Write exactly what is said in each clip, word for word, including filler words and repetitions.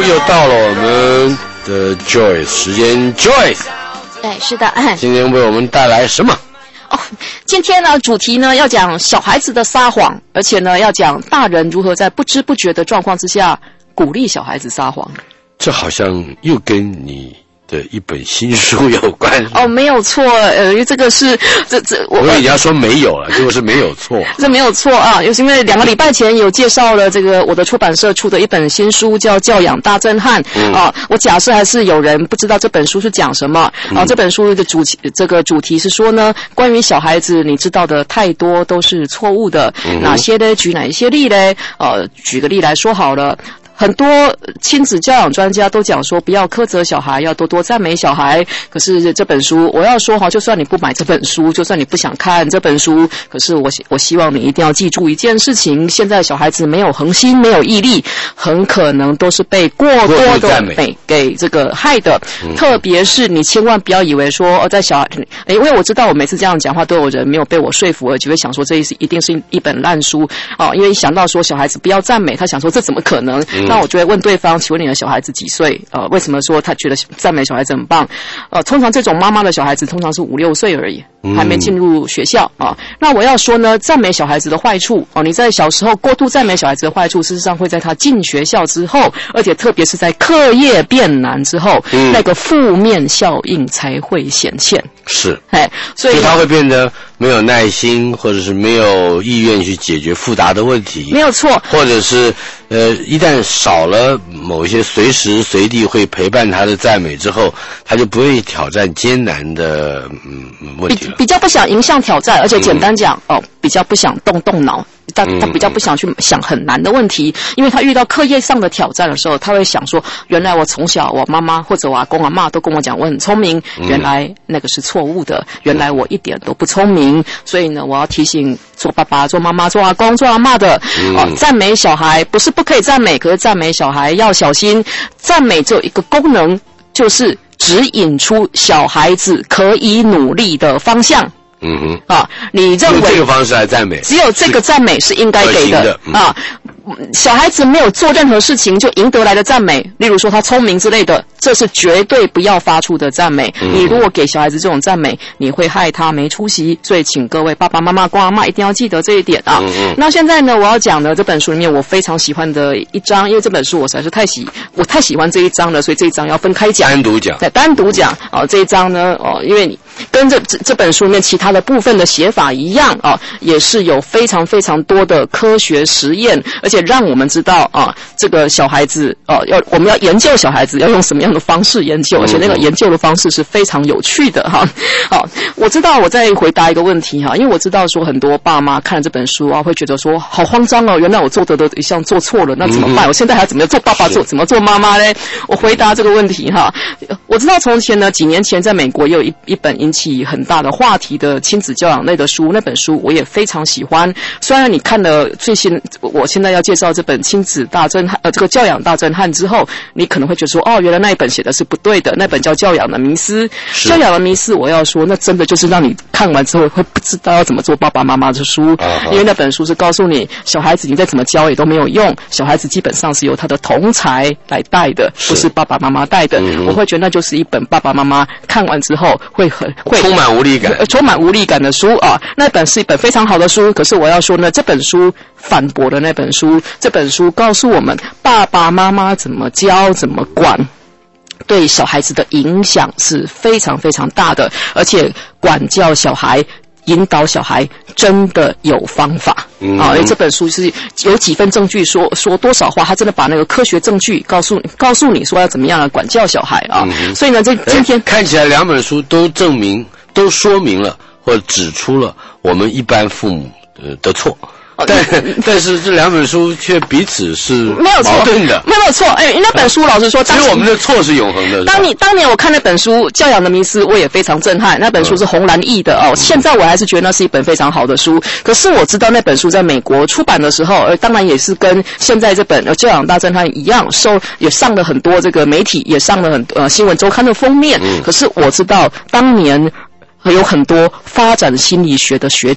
又到了我们的 Joyce 时间 ，Joyce。 对，是的。 今天为我们带来什么？ 哦，今天呢，主题呢要讲小孩子的撒谎，而且呢要讲大人如何在不知不觉的状况之下鼓励小孩子撒谎。 这好像又跟你的一本新书有关哦，没有错，呃，因为这个是这这我。 我跟人家说没有了，结果是没有错。 这没有错啊，就是因为两个礼拜前有介绍了这个我的出版社出的一本新书，叫《教养大震撼》嗯、啊。我假设还是有人不知道这本书是讲什么、嗯、啊。这本书的主这个主题是说呢，关于小孩子你知道的太多都是错误的，嗯、哪些呢？举哪一些例呢？呃，举个例来说好了。很多亲子教养专家都讲说，不要苛责小孩，要多多赞美小孩。可是这本书，我要说哈，就算你不买这本书，就算你不想看这本书，可是我我希望你一定要记住一件事情：现在小孩子没有恒心，没有毅力，很可能都是被过多的美给这个害的。嗯、特别是你千万不要以为说，哦，在小孩，因为我知道我每次这样讲话都有人没有被我说服，而就会想说这一一定是一本烂书哦，因为一想到说小孩子不要赞美，他想说这怎么可能？嗯那我就会问对方，请问你的小孩子几岁？呃，为什么说他觉得赞美小孩子很棒？呃，通常这种妈妈的小孩子通常是五六岁而已，还没进入学校啊、呃。那我要说呢，赞美小孩子的坏处哦、呃，你在小时候过度赞美小孩子的坏处，事实上会在他进学校之后，而且特别是在课业变难之后，嗯、那个负面效应才会显现。 是， 哎，所以他会变得没有耐心，或者是没有意愿去解决复杂的问题。 没有错， 或者是呃，一旦少了某些随时随地会陪伴他的赞美之后，他就不会挑战艰难的嗯问题了。 比, 比较不想迎向挑战，而且简单讲、嗯、哦，比较不想动动脑。他他比较不想去想很难的问题，因为他遇到课业上的挑战的时候，他会想说，原来我从小我妈妈或者我阿公阿嬷都跟我讲我很聪明，原来那个是错误的，原来我一点都不聪明，所以呢，我要提醒做爸爸、做妈妈、做阿公、做阿嬷的，哦，赞美小孩不是不可以赞美，可是赞美小孩要小心，赞美只有一个功能，就是指引出小孩子可以努力的方向。 嗯哼， 啊，你认为用这个方式来赞美， 只有这个赞美是应该给的, 的、嗯、啊。小孩子没有做任何事情就赢得来的赞美，例如说他聪明之类的，这是绝对不要发出的赞美。嗯、你如果给小孩子这种赞美，你会害他没出息。所以，请各位爸爸妈妈、公阿嬷一定要记得这一点啊。嗯嗯那现在呢，我要讲的这本书里面我非常喜欢的一章，因为这本书我实在是太喜，我太喜欢这一章了，所以这一章要分开讲， 单独讲。 对，单独讲哦。这一章呢，哦，因为你跟这这这本书里面其他的部分的写法一样啊，也是有非常非常多的科学实验，而且让我们知道啊，这个小孩子哦、啊，要我们要研究小孩子要用什么样的方式研究，而且那个研究的方式是非常有趣的哈。好、啊，我知道我在回答一个问题哈，因为我知道说很多爸妈看了这本书啊，会觉得说好慌张哦，原来我做的的一项做错了，那怎么办？我现在还怎么做爸爸做怎么做妈妈嘞？我回答这个问题哈，我知道从前呢，几年前在美国也有一一本引起很大的话题的亲子教养类的书，那本书我也非常喜欢。虽然你看了最新，我现在要介绍这本亲子大震撼，呃，这个教养大震撼之后，你可能会觉得说，哦，原来那一本写的是不对的，那本叫教养的迷思。教养的迷思，我要说，那真的就是让你看完之后会不知道要怎么做爸爸妈妈的书， uh-huh. 因为那本书是告诉你，小孩子你再怎么教也都没有用，小孩子基本上是由他的同侪来带的，不是爸爸妈妈带的。嗯、我会觉得那就是一本爸爸妈妈看完之后会很会充满无力感， 呃，充满无力感的书啊。那本是一本非常好的书，可是我要说呢，这本书反驳了那本书，这本书告诉我们，爸爸妈妈怎么教、怎么管，对小孩子的影响是非常非常大的，而且管教小孩、引导小孩真的有方法。嗯、啊，因为这本书是有几份证据说说多少话，他真的把那个科学证据告诉你，告诉你说要怎么样来管教小孩啊。嗯、所以呢，这今天看起来两本书都证明、都说明了或者指出了我们一般父母呃的错。但但是这两本书却彼此是矛盾的， 没有错。哎，那本书老实说， 其实我们的错是永恒的。 当你当年我看那本书《教养的迷思》，我也非常震撼。那本书是洪兰译的哦，现在我还是觉得那是一本非常好的书。可是我知道那本书在美国出版的时候，呃，当然也是跟现在这本《教养大震撼》一样，受也上了很多这个媒体，也上了很呃新闻周刊的封面。嗯、可是我知道当年有很多发展心理学的学者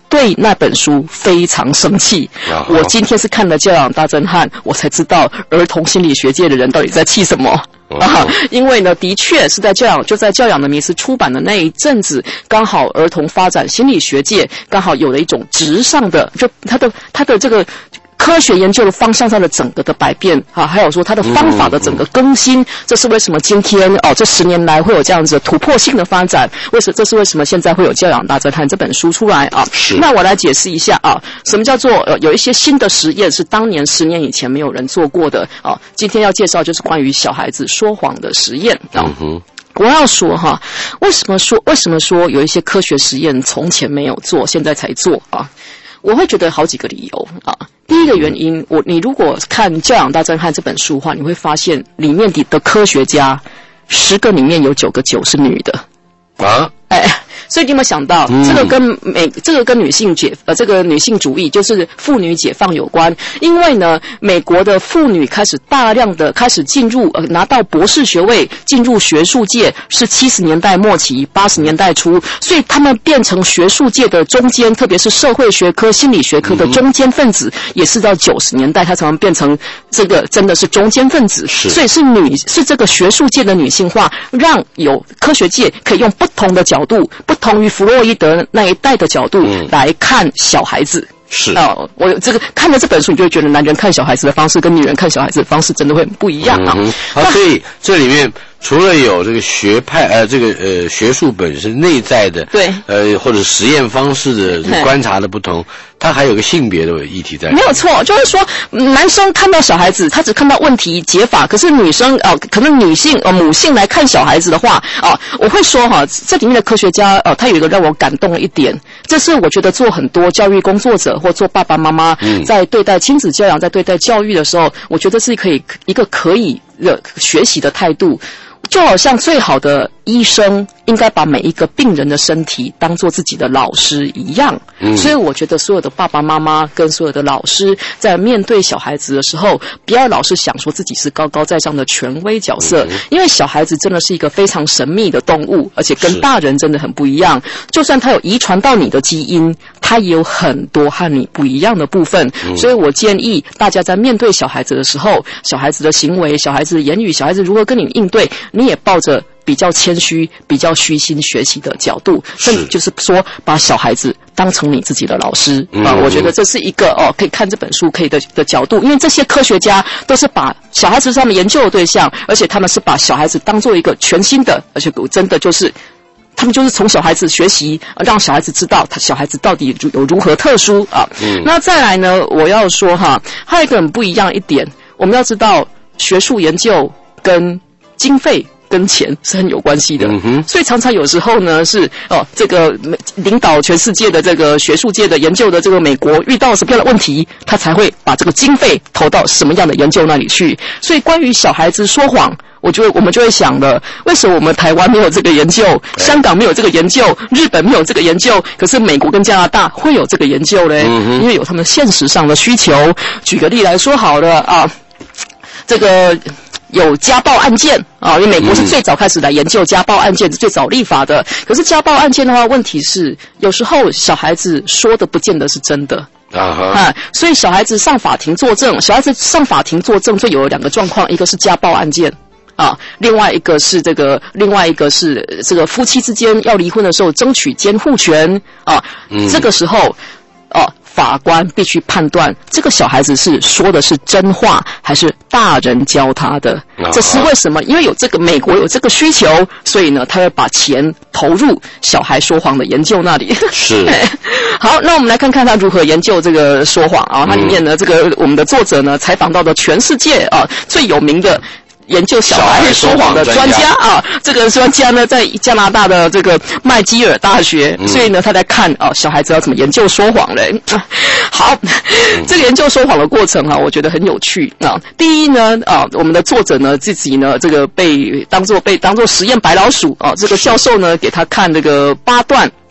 对那本书非常生气。Uh-huh. 我今天是看了《教养大震撼》，我才知道儿童心理学界的人到底在气什么。Uh-huh. 啊，因为呢，的确是在教养，就在《教养的迷思》出版的那一阵子，刚好儿童发展心理学界刚好有了一种直上的，就他的他的这个科学研究的方向上的整个的百变啊，还有说它的方法的整个更新，嗯嗯、这是为什么今天哦这十年来会有这样子的突破性的发展？为什这是为什么现在会有《教养大震撼》这本书出来啊？是。那我来解释一下啊，什么叫做呃有一些新的实验是当年十年以前没有人做过的啊？今天要介绍就是关于小孩子说谎的实验啊。嗯哼。我要说哈，为什么说为什么说有一些科学实验从前没有做，现在才做啊？我会觉得好几个理由啊。第一个原因，我你如果看《教养大震撼》这本书的话，你会发现里面的科学家，十个里面有九个九是女的啊，哎。所以你有没有想到，这个跟美，这个跟女性解呃，这个女性主义就是妇女解放有关。因为呢，美国的妇女开始大量的开始进入呃拿到博士学位，进入学术界是七十年代末期、八十年代初，所以他们变成学术界的中间，特别是社会学科、心理学科的中间分子，也是到九十年代，他才能变成这个真的是中间分子。所以是女是这个学术界的女性化，让有科学界可以用不同的角度。不同于弗洛伊德那一代的角度来看小孩子。是啊、呃，我这个看了这本书，你就会觉得男人看小孩子的方式跟女人看小孩子的方式真的会很不一样啊。嗯、 好，所以这里面除了有这个学派呃这个呃学术本身内在的对呃或者实验方式的观察的不同，它还有个性别的议题在。 没有错，就是说男生看到小孩子，他只看到问题解法，可是女生哦、呃，可能女性呃母性来看小孩子的话啊、呃，我会说哈，这里面的科学家呃，他有一个让我感动的一点，这是我觉得做很多教育工作者或做爸爸妈妈在对待亲子教养、在对待教育的时候，我觉得是可以一个可以的学习的态度。就好像最好的医生应该把每一个病人的身体当作自己的老师一样，嗯，所以我觉得所有的爸爸妈妈跟所有的老师在面对小孩子的时候，不要老是想说自己是高高在上的权威角色，嗯，因为小孩子真的是一个非常神秘的动物，而且跟大人真的很不一样。就算他有遗传到你的基因，他也有很多和你不一样的部分，嗯，所以我建议大家在面对小孩子的时候，小孩子的行为、小孩子的言语、小孩子如何跟你应对，你也抱着比较谦虚、比较虚心学习的角度，甚至就是说把小孩子当成你自己的老师啊，嗯，我觉得这是一个哦，可以看这本书可以的的角度，因为这些科学家都是把小孩子是他们研究的对象，而且他们是把小孩子当做一个全新的，而且真的就是他们就是从小孩子学习，让小孩子知道他小孩子到底有如何特殊啊。嗯，那再来呢，我要说哈，还有一个很不一样一点，我们要知道学术研究跟经费跟钱是很有关系的，嗯哼，所以常常有时候呢是哦，这个领导全世界的这个学术界的研究的这个美国遇到什么样的问题，他才会把这个经费投到什么样的研究那里去。所以关于小孩子说谎，我就我们就会想了，为什么我们台湾没有这个研究，香港没有这个研究，日本没有这个研究，可是美国跟加拿大会有这个研究嘞？嗯，因为有他们现实上的需求。举个例来说好了啊，这个有家暴案件啊，因为美国是最早开始来研究家暴案件，是最早立法的。可是家暴案件的话，问题是有时候小孩子说的不见得是真的。啊哈！啊，所以小孩子上法庭作证，小孩子上法庭作证，就有两个状况，一个是家暴案件。啊，另外一个是这个，另外一个是这个夫妻之间要离婚的时候争取监护权啊，嗯，这个时候，哦，啊，法官必须判断这个小孩子是说的是真话还是大人教他的。啊，这是为什么？因为有这个美国有这个需求，所以呢，他要把钱投入小孩说谎的研究那里。是。好，那我们来看看他如何研究这个说谎啊。它里面呢，这个我们的作者呢采访到的全世界啊最有名的研究小孩说谎的专家啊，这个专家呢在加拿大的这个麦基尔大学，嗯，所以呢他在看啊小孩子要怎么研究说谎嘞。好，嗯，这个研究说谎的过程啊，我觉得很有趣啊。第一呢啊，我们的作者呢自己呢这个被当作被当作实验白老鼠啊，这个教授呢给他看这个八段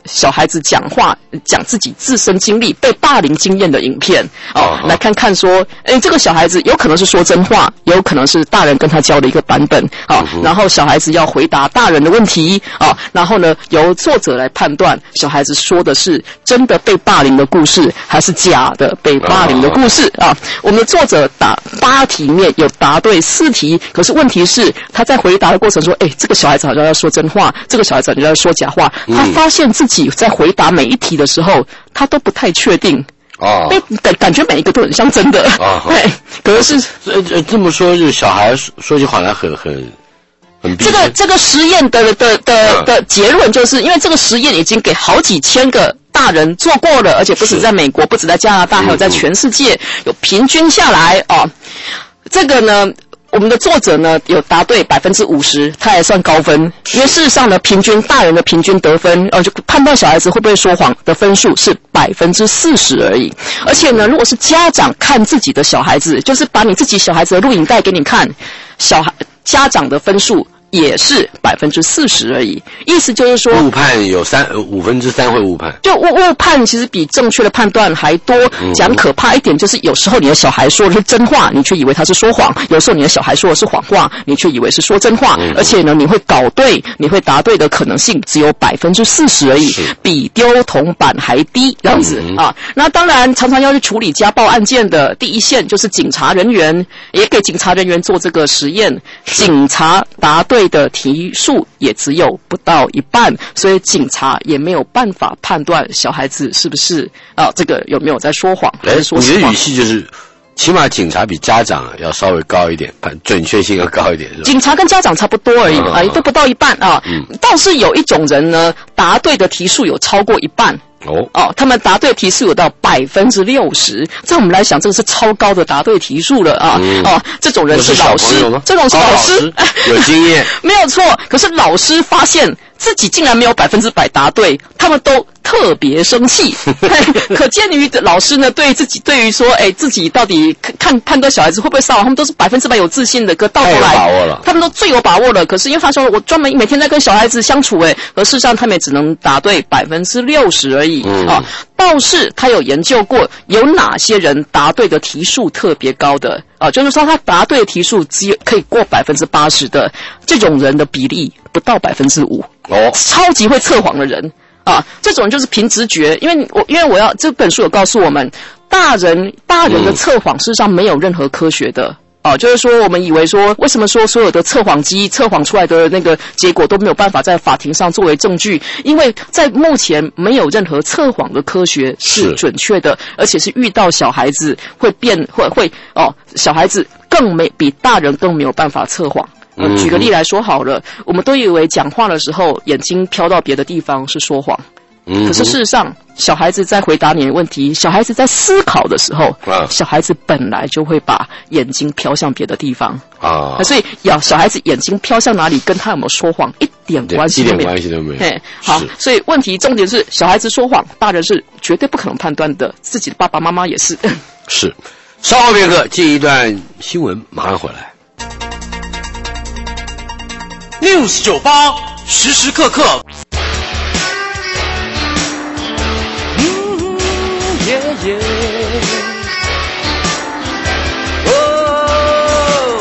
小孩子讲话讲自己自身经历被霸凌经验的影片哦，来看看说，哎，这个小孩子有可能是说真话，也有可能是大人跟他教的一个版本啊、哦。然后小孩子要回答大人的问题啊、哦，然后呢，由作者来判断小孩子说的是真的被霸凌的故事，还是假的被霸凌的故事啊。我们的作者答八题面有答对四题，可是问题是他在回答的过程说，哎，这个小孩子好像要说真话，这个小孩子好像要说假话。他发现自己在回答每一题的时候，他都不太确定。哦，感感觉每一个都很像真的。哦，对，可是这这这么说，就小孩说起话来很很很。 这个这个实验的的的的结论就是，因为这个实验已经给好几千个大人做过了，而且不止在美国，不止在加拿大，还有在全世界有平均下来哦。这个呢，我们的作者呢有答对百分之五十，他还算高分。因为事实上呢，平均大人的平均得分，呃，就判断小孩子会不会说谎的分数是百分之四十而已。而且呢，如果是家长看自己的小孩子，就是把你自己小孩子的录影带给你看，小孩家长的分数也是百分之四十而已。意思就是说， 误判有三五分之三会误判， 就误误判其实比正确的判断还多。讲可怕一点，就是有时候你的小孩说的是真话，你却以为他是说谎；有时候你的小孩说的是谎话，你却以为是说真话。而且呢，你会搞对，你会答对的可能性只有百分之四十而已，比丢铜板还低，这样子、嗯、啊。那当然，常常要去处理家暴案件的第一线就是警察人员，也给警察人员做这个实验，警察答对的题数也只有不到一半，所以警察也没有办法判断小孩子是不是啊、呃、这个有没有在说谎还是说实话。 你的语气就是起码警察比家长要稍微高一点，准确性要高一点是吧？ 警察跟家长差不多而已啊，都不到一半啊。嗯，倒是有一种人呢，答对的题数有超过一半。哦哦，他们答对题数有到百分之六十，在我们来想，这个是超高的答对题数了啊！嗯、哦，这种人是老师，这种是老师， 老师有经验， 没有错。可是老师发现自己竟然没有百分之百答对，他们都特别生气。可见于老师呢，对自己对于说，哎，自己到底看判断小孩子会不会骚扰，他们都是百分之百有自信的。可到头来， 把握了， 他们都最有把握了。可是因为他说我专门每天在跟小孩子相处，哎，而事实上他们也只能答对百分之六十而已。嗯、啊，倒是他有研究过有哪些人答对的题数特别高的啊，就是说他答对的题数只有可以过百分之八十的这种人的比例不到百分之五哦，超级会测谎的人啊，这种就是凭直觉，因为我因为我要这本书有告诉我们，大人大人的测谎事实上没有任何科学的。哦，就是说，我们以为说，为什么说所有的测谎机测谎出来的那个结果都没有办法在法庭上作为证据？因为在目前没有任何测谎的科学是准确的，而且是遇到小孩子会变会会哦，小孩子更没比大人更没有办法测谎。呃、举个例来说好了，我们都以为讲话的时候眼睛飘到别的地方是说谎。可是事实上，小孩子在回答你的问题，小孩子在思考的时候，啊、小孩子本来就会把眼睛飘向别的地方啊，所以要小孩子眼睛飘向哪里，跟他有没有说谎一点关系都没有， 一点关系都没有。 嘿，好，所以问题重点是小孩子说谎，大人是绝对不可能判断的，自己的爸爸妈妈也是。 是，稍后片刻进一段新闻，马上回来。 News 九八时时刻刻。Yeah, yeah. Oh,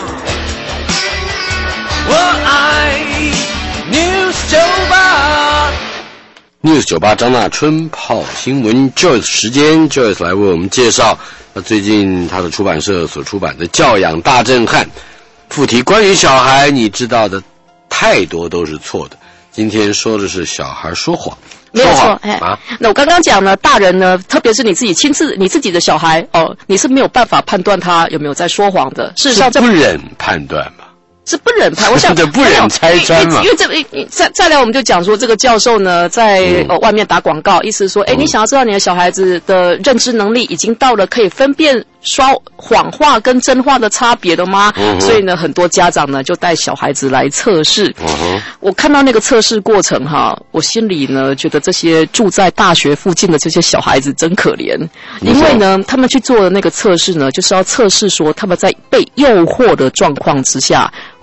oh, I News 九八 News 九八张大春泡新闻 Joyce 时间 Joyce 来为我们介绍他最近他的出版社所出版的《教养大震撼》，副题关于小孩你知道的太多都是错的。今天说的是小孩说谎。 没有错，哎、啊，那我刚刚讲呢，大人呢，特别是你自己亲自你自己的小孩哦，你是没有办法判断他有没有在说谎的。事实上， 是不忍判断嘛， 是不忍判。我想不忍拆穿嘛。 因为这再再来，我们就讲说，这个教授呢，在、嗯呃、外面打广告，意思是说，哎、嗯，你想要知道你的小孩子的认知能力已经到了可以分辨说谎话跟真话的差别的吗？嗯、所以呢，很多家长呢就带小孩子来测试。嗯、我看到那个测试过程哈，我心里呢觉得这些住在大学附近的这些小孩子真可怜，因为呢，他们去做的那个测试呢，就是要测试说他们在被诱惑的状况之下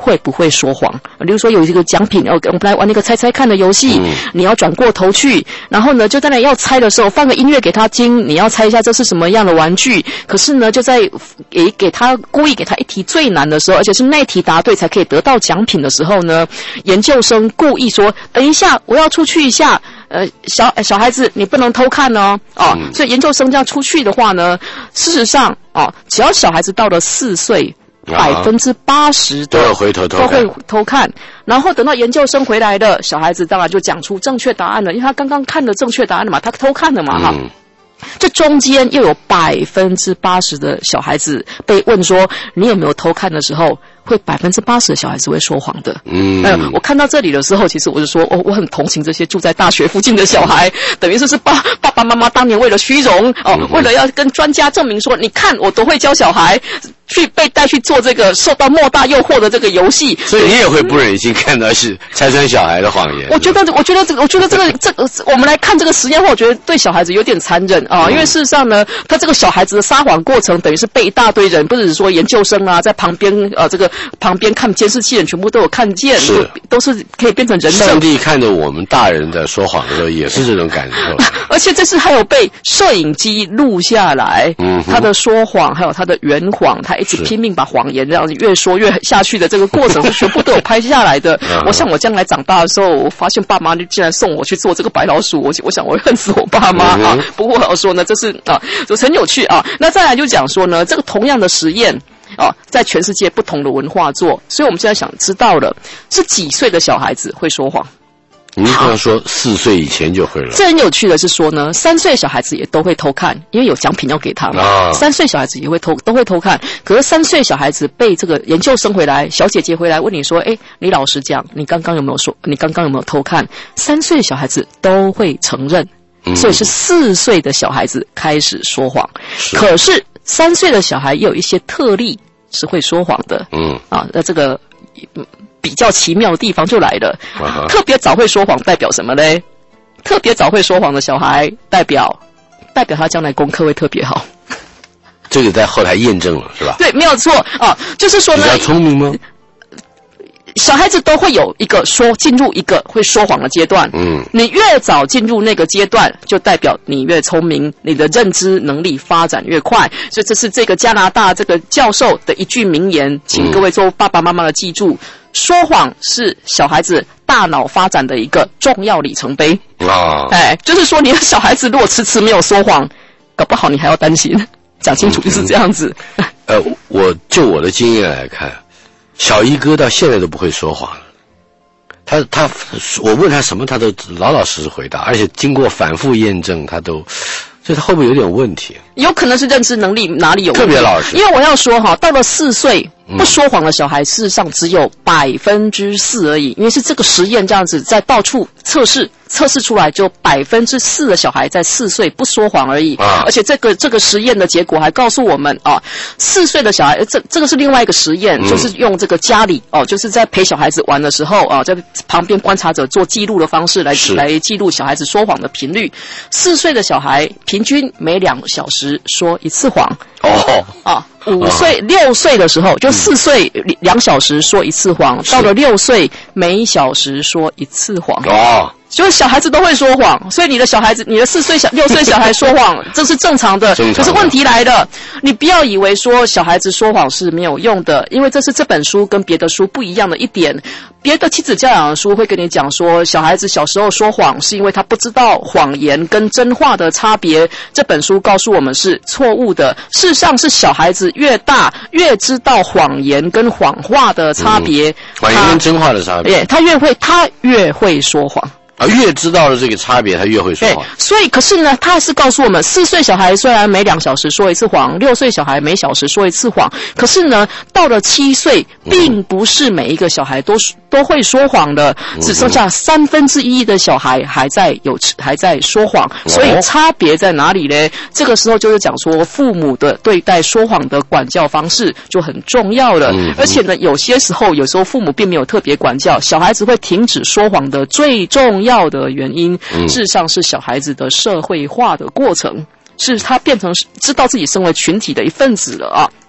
会不会说谎？例如说有一个奖品，哦，我们来玩那个猜猜看的游戏，嗯、你要转过头去，然后呢，就在那要猜的时候放个音乐给他听，你要猜一下这是什么样的玩具。可是呢，就在给给他故意给他一题最难的时候，而且是那题答对才可以得到奖品的时候呢，研究生故意说：“等一下，我要出去一下。”呃，小小孩子，你不能偷看哦，哦，嗯、所以研究生这样出去的话呢，事实上，哦，只要小孩子到了四岁，百分之八十都会回头偷看， 都会偷看。然后等到研究生回来了，小孩子当然就讲出正确答案了，因为他刚刚看了正确答案了嘛，他偷看了嘛，哈、嗯。这中间又有百分之八十的小孩子被问说你有没有偷看的时候，会百分之八十的小孩子会说谎的。嗯，呃，我看到这里的时候，其实我就说，哦，我很同情这些住在大学附近的小孩，等于说是爸爸爸妈妈当年为了虚荣，哦，嗯、为了要跟专家证明说，你看我都会教小孩，去被带去做这个受到莫大诱惑的这个游戏。 所以你也会不忍心看到是拆穿小孩的谎言。 我觉得，我觉得这个，我觉得这个，这个，我们来看这个实验后，我觉得对小孩子有点残忍啊，因为事实上呢，他这个小孩子的撒谎过程，等于是被一大堆人，不只是说研究生啊，在旁边呃这个旁边看监视器人全部都有看见，是都是可以变成人证。 上帝看着我们大人在说谎的时候，也是这种感受。 而且这次还有被摄影机录下来，嗯，他的说谎，还有他的圆谎，他一直拼命把谎言这样子越说越下去的这个过程，是全部都有拍下来的。我想我将来长大的时候，我发现爸妈竟然送我去做这个白老鼠，我我想我会恨死我爸妈啊。嗯、不过我要说呢，这是啊，就很有趣啊。那再来就讲说呢，这个同样的实验。哦，在全世界不同的文化做，所以我们现在想知道了，是几岁的小孩子会说谎？ 你刚刚说四岁以前就会了。 这很有趣的是说呢，三岁小孩子也都会偷看，因为有奖品要给他嘛。啊、三岁小孩子也会偷，都会偷看。可是三岁小孩子被这个研究生回来，小姐姐回来问你说：“哎，你老实讲，你刚刚有没有说？你刚刚有没有偷看？”三岁小孩子都会承认，嗯、所以是四岁的小孩子开始说谎。是可是三岁的小孩也有一些特例是会说谎的。嗯啊，那这个。比较奇妙的地方就来了，啊、特别早会说谎代表什么嘞？特别早会说谎的小孩代表代表他将来功课会特别好。 这个在后台验证了是吧？ 对，没有错啊，就是说呢， 比较聪明吗？ 小孩子都会有一个说进入一个会说谎的阶段，嗯，你越早进入那个阶段，就代表你越聪明，你的认知能力发展越快。所以这是这个加拿大这个教授的一句名言，请各位做爸爸妈妈的记住：嗯、说谎是小孩子大脑发展的一个重要里程碑。啊，哎，就是说你的小孩子如果迟迟没有说谎，搞不好你还要担心。讲清楚就是这样子。 嗯、呃，我就我的经验来看。小一哥到现在都不会说谎，他他我问他什么，他都老老实实回答，而且经过反复验证，他都，所以他会不会有点问题？ 有可能是认知能力哪里有问题， 特别老实。 因为我要说哈，到了四岁不说谎的小孩，事实上只有百分之四而已，因为是这个实验这样子在到处测试。测试出来就百分之四的小孩在四岁不说谎而已，啊、而且这个这个实验的结果还告诉我们啊，四岁的小孩，这这个是另外一个实验，嗯、就是用这个家里哦，就是在陪小孩子玩的时候啊，在旁边观察者做记录的方式来来记录小孩子说谎的频率。四岁的小孩平均每两小时说一次谎。哦啊。五岁、六岁的时候，就四岁两小时说一次谎，到了六岁每小时说一次谎。哦。就是小孩子都会说谎，所以你的小孩子，你的四岁小、六岁小孩说谎，这是正常的。可是问题来了，你不要以为说小孩子说谎是没有用的，因为这是这本书跟别的书不一样的一点。别的亲子教养的书会跟你讲说，小孩子小时候说谎是因为他不知道谎言跟真话的差别。这本书告诉我们是错误的，事实上是小孩子越大越知道谎言跟谎话的差别，嗯、 谎言跟真话的差别， 对，他越会，他越会说谎。 啊，越知道了这个差别，他越会说谎。 所以，可是呢，他还是告诉我们，四岁小孩虽然每两小时说一次谎，六岁小孩每小时说一次谎，可是呢，到了七岁，并不是每一个小孩都都会说谎的，只剩下三分之一的小孩还在有还在说谎。所以差别在哪里呢？这个时候就是讲说，父母的对待说谎的管教方式就很重要了。嗯、而且呢，有些时候，有时候父母并没有特别管教，小孩子会停止说谎的最重要的原因，事实上是小孩子的社会化的过程，是他变成知道自己身为群体的一份子了啊。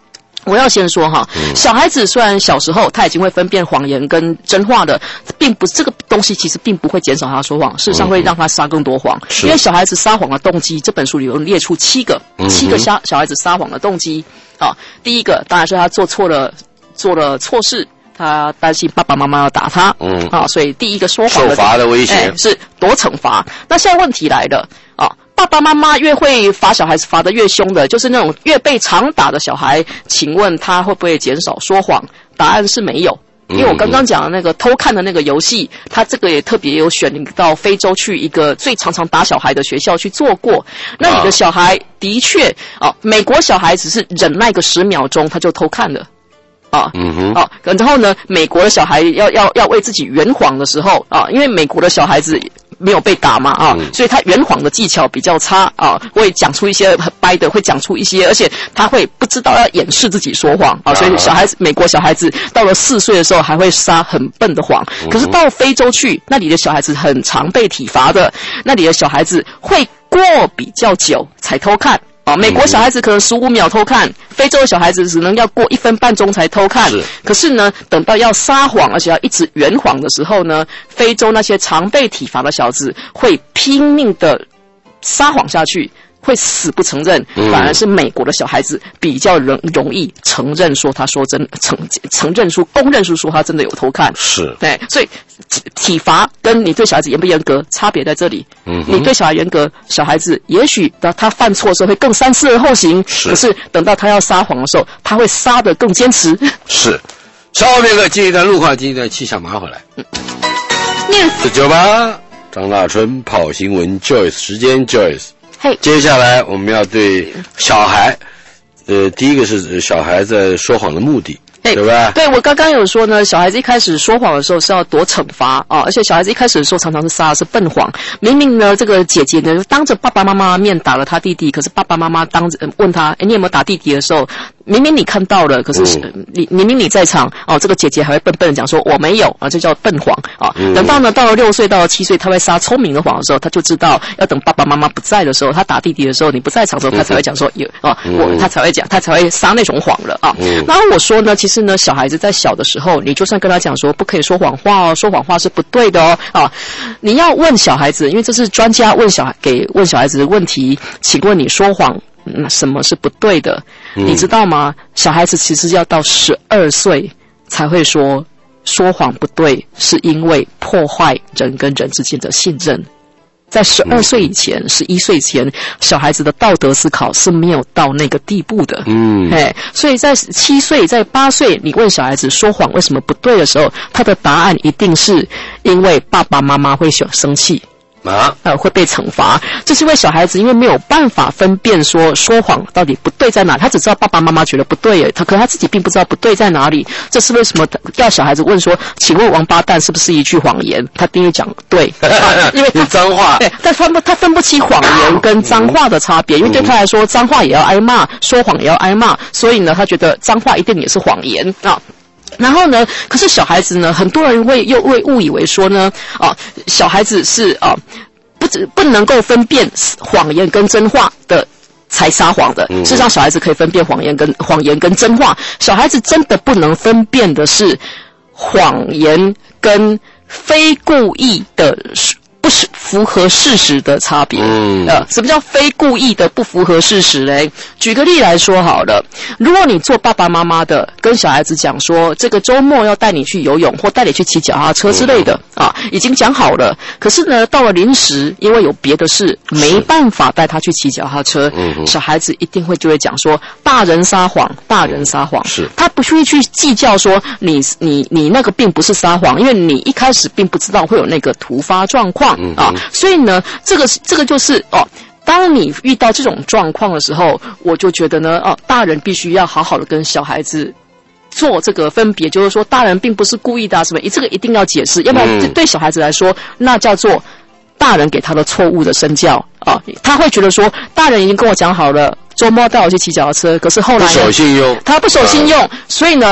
我要先说哈，小孩子虽然小时候他已经会分辨谎言跟真话的，并不这个东西其实并不会减少他说谎，事实上会让他撒更多谎。因为小孩子撒谎的动机，这本书里有列出七个，七个小小孩子撒谎的动机。啊，第一个当然是他做错了，做了错事。他担心爸爸妈妈要打他，嗯，啊，所以第一个说谎的受罚的威胁、 哎、是多惩罚。那现在问题来了啊，爸爸妈妈越会罚小孩子罚得越凶的，就是那种越被常打的小孩，请问他会不会减少说谎？答案是没有。因为我刚刚讲的那个偷看的那个游戏，他这个也特别有选到非洲去一个最常常打小孩的学校去做过。那你的小孩的确啊，美国小孩只是忍耐个十秒钟他就偷看了。啊，嗯哼，啊，然后呢，美国的小孩要要要为自己圆谎的时候啊，因为美国的小孩子没有被打嘛啊，嗯、所以他圆谎的技巧比较差啊，会讲出一些很掰的，会讲出一些，而且他会不知道要掩饰自己说谎啊，所以小孩子，美国小孩子到了四岁的时候还会撒很笨的谎，可是到非洲去，那里的小孩子很常被体罚的，那里的小孩子会过比较久才偷看。啊，美国小孩子可能十五秒偷看，非洲的小孩子只能要过一分半钟才偷看。是，可是呢，等到要撒谎，而且要一直圆谎的时候呢，非洲那些常被体罚的小子会拼命的撒谎下去，会死不承认。反而是美国的小孩子比较容容易承认说他说真承承认说公认说说他真的有偷看。 是， 对，所以体罚跟你对小孩子严不严格差别在这里。嗯，你对小孩严格，小孩子也许他犯错的时候会更三思而后行，是，可是等到他要撒谎的时候，他会撒得更坚持。 是，稍后片刻进一段路况，进一段气象，马上回来。News 九八张大春跑新闻 Joyce 时间 Joyce。 嘿， 接下来我们要对小孩，呃，第一个是小孩在说谎的目的。对吧？ 对，我刚刚有说呢，小孩子一开始说谎的时候是要多惩罚啊，而且小孩子一开始的时候常常是撒的是笨谎。明明呢，这个姐姐呢当着爸爸妈妈面打了他弟弟，可是爸爸妈妈当着问他，哎，你有没有打弟弟的时候，明明你看到了，可是、嗯、你明明你在场哦，这个姐姐还会笨笨的讲说我没有啊，这叫笨谎啊。嗯、等到呢到了六岁到了七岁，他会撒聪明的谎的时候，他就知道要等爸爸妈妈不在的时候，他打弟弟的时候，你不在场的时候，他才会讲说有啊，我他才会讲，他才会撒那种谎了啊。嗯、然后我说呢，其实呢，小孩子在小的时候，你就算跟他讲说不可以说谎话哦，说谎话是不对的哦啊，你要问小孩子，因为这是专家问小孩给问小孩子的问题，请问你说谎，嗯，什么是不对的？嗯、你知道吗？小孩子其实要到十二岁才会说说谎不对，是因为破坏人跟人之间的信任。在十二岁以前、十一岁前，小孩子的道德思考是没有到那个地步的。嗯，哎，所以在七岁、在八岁，你问小孩子说谎为什么不对的时候，他的答案一定是因为爸爸妈妈会生气。啊，呃，会被惩罚，这是因为小孩子因为没有办法分辨说说谎到底不对在哪，他只知道爸爸妈妈觉得不对，他可他自己并不知道不对在哪里。这是为什么要小孩子问说，请问王八蛋是不是一句谎言？他第一讲对，啊、因为他脏话， 对，但分不他分不清谎言跟脏话的差别，因为对他来说脏话也要挨骂，说谎也要挨骂，所以呢，他觉得脏话一定也是谎言啊。然后呢，可是小孩子呢，很多人会又会误以为说呢，啊，小孩子是啊，不只不能够分辨谎言跟真话的才撒谎的。事实上，小孩子可以分辨谎言跟谎言跟真话。小孩子真的不能分辨的是谎言跟非故意的。不是符合事实的差别。嗯，呃，什么叫非故意的不符合事实嘞？举个例来说好了，如果你做爸爸妈妈的，跟小孩子讲说，这个周末要带你去游泳或带你去骑脚踏车之类的，嗯、啊，已经讲好了。可是呢，到了临时，因为有别的事，没办法带他去骑脚踏车，嗯，小孩子一定会就会讲说，大人撒谎，大人撒谎。是，他不会去计较说你你你那个并不是撒谎，因为你一开始并不知道会有那个突发状况。嗯、啊，所以呢，这个这个就是哦，当你遇到这种状况的时候，我就觉得呢，哦，大人必须要好好的跟小孩子做这个分别，就是说，大人并不是故意的、啊，什么，这个一定要解释，要不然对小孩子来说，那叫做大人给他的错误的身教啊，他会觉得说，大人已经跟我讲好了，周末带我去骑脚踏车，可是后来不守信用， 他不守信用，啊、所以呢。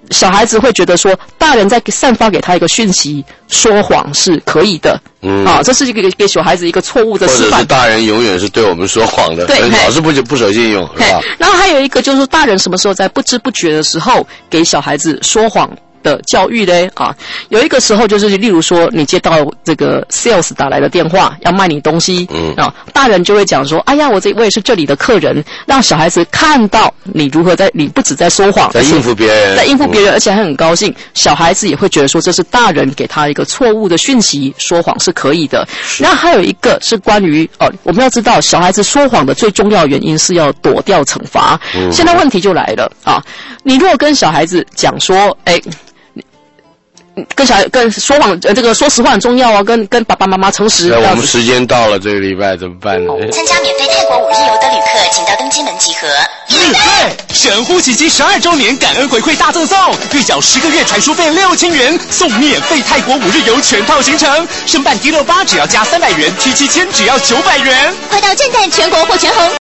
小孩子会觉得说，大人在散发给他一个讯息，说谎是可以的。嗯，啊，这是一个给小孩子一个错误的示范。 或者是大人永远是对我们说谎的， 对， 老是不不守信用，是吧？ 然后还有一个就是大人什么时候在不知不觉的时候给小孩子说谎的教育嘞啊，有一个时候就是例如说你接到这个 sales 打来的电话要卖你东西，嗯啊，大人就会讲说，哎呀，我这我也是这里的客人，让小孩子看到你如何在你不止在说谎， 在应付别人， 在应付别人，而且还很高兴。小孩子也会觉得说这是大人给他一个错误的讯息，说谎是可以的。然后还有一个是关于哦，我们要知道小孩子说谎的最重要原因是要躲掉惩罚。嗯、现在问题就来了啊，你如果跟小孩子讲说，哎。跟小孩跟说谎，呃，这个说实话很重要哦。跟跟爸爸妈妈诚实。 那我们时间到了，这个礼拜怎么办呢？ 参加免费泰国五日游的旅客，请到登机门集合。 日对，神乎其技十二周年感恩回馈大赠送，预缴十个月传输费六千元，送免费泰国五日游全套行程。申办 T 六八只要加三百元 ，T 七千只要九百元。 快到正旦全国或全红